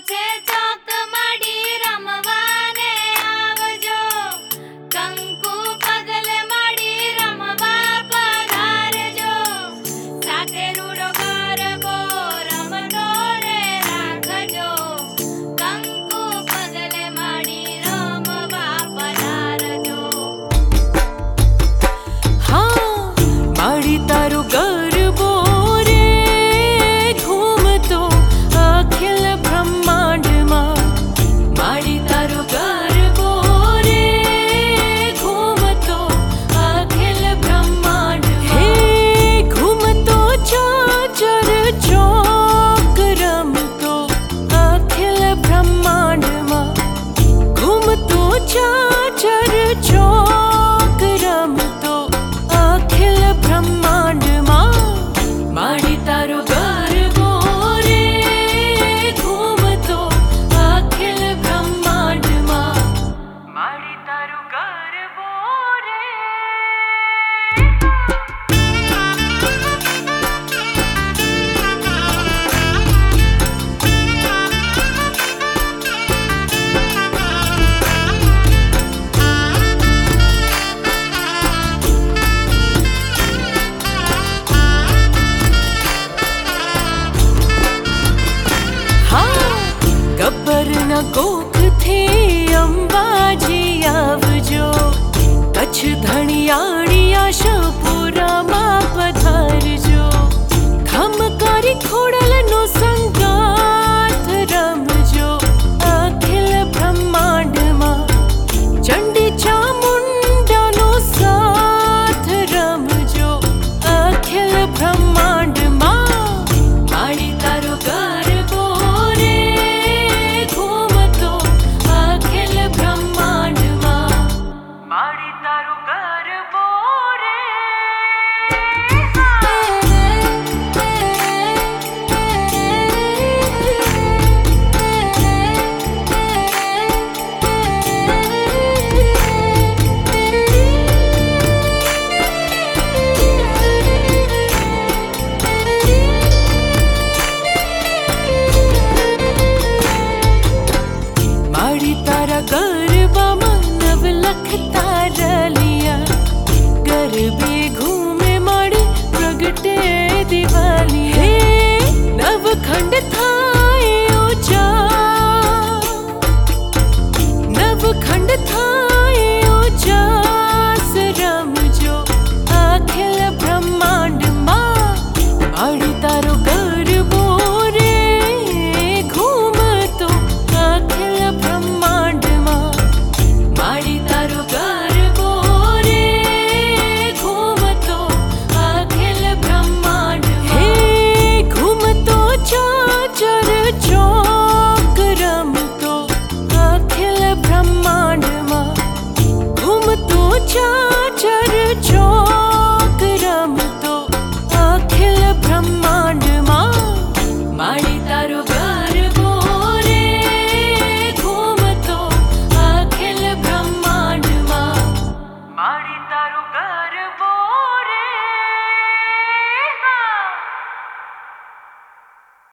છે ચોક માડી રમવાને આવજો, કંકુ પગલે માડી રમવા પધારજો, સાથે રૂડો ગરબો રમતો રે રાખજો, કંકુ પગલે માડી રમવા પધારજો. હા માડી તારો ગરબો રે ઘૂમતો અખિલ બ્રહ્માંડમાં, માડી તારો ગરબો રે ઘૂમતો અખિલ બ્રહ્માંડમાં. હે ઘૂમતો ચાચર ચોક રમતો અખિલ બ્રહ્માંડમાં, ઘૂમતો ચાચર ચોક રમતો અખિલ બ્રહ્માંડમાં, માડી તારો ગરબો રે ઘૂમતો અખિલ બ્રહ્માંડમાં, માડી તારો ગરબો રે. ગબ્બરના કોખથી અંબાજી આવજો, કચ્છ ધણિયાણી આશાપુરામાં પધારજો, ખમકારી ખોડલનો સંગાથ રમજો અખિલ બ્રહ્માંડમાં, ચંડી ચામુંડાનો સાથ રમજો અખિલ બ્રહ્માંડમાં, માડી તારો ગરબો રે ઘૂમતો અખિલ બ્રહ્માંડમાં, માડી તારો ગરબો રે. માડી તારા ગરબામાં નવલખ તારલિયા, ગરબે ઘૂમે માડી પ્રગટે દિવાલી. હે નવખંડ થાય ઓજા, નવખંડ થાય ઓજાસ રમજો અખિલ બ્રહ્માંડમાં, માડી તારો ગરબો રે ઘૂમતો અખિલ બ્રહ્માંડમાં, માડી તારો ગરબો રે ઘૂમતો અખિલ બ્રહ્માંડમાં. હે ઘૂમતો ચાચર ચોક રમતો અખિલ બ્રહ્માંડમાં, ઘૂમતો ચાચર ચોક